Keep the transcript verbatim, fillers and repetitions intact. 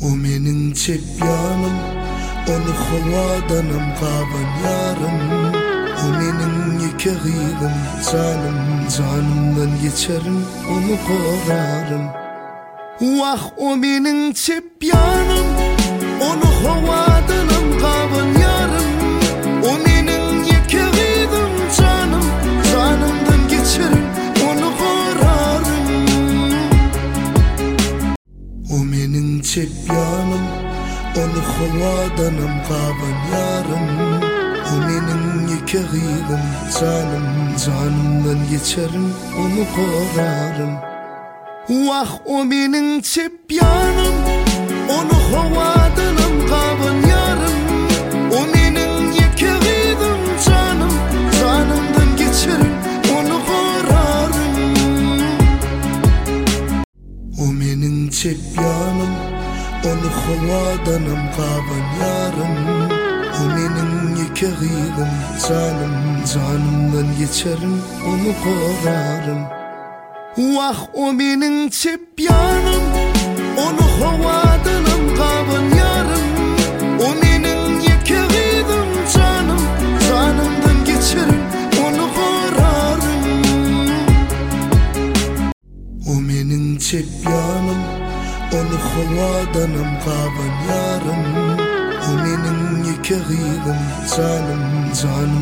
O menin çepyanım, onu havadanım kaban yarım. O menin yekeriğim, canım canımdan geçerim, onu korarım. Vah o menin çepyanım, onu havadanım kaban yarım. O menin yekeriğim, canım canımdan geçerim, onu korarım. O menin çepyanım, onu havadanım kaban yarım. O menin yekeriğim, canım canımdan geçerim, onu korarım. Vah o menin çepyanım, onu havadanım kaban yarım. O menin yekeriğim, canım canımdan geçerim, onu korarım. O menin çepyanım, onu havadanım kaban yarım. O menin yekeriğim, canım canımdan geçerim, onu korarım. Vah o menin çepyanım, onu havadanım kaban yarım. O menin yekeriğim, canım canımdan geçerim, onu korarım. O menin çepyanım, onu havadanım kaban yarım. O menin yekeriğim, canım canım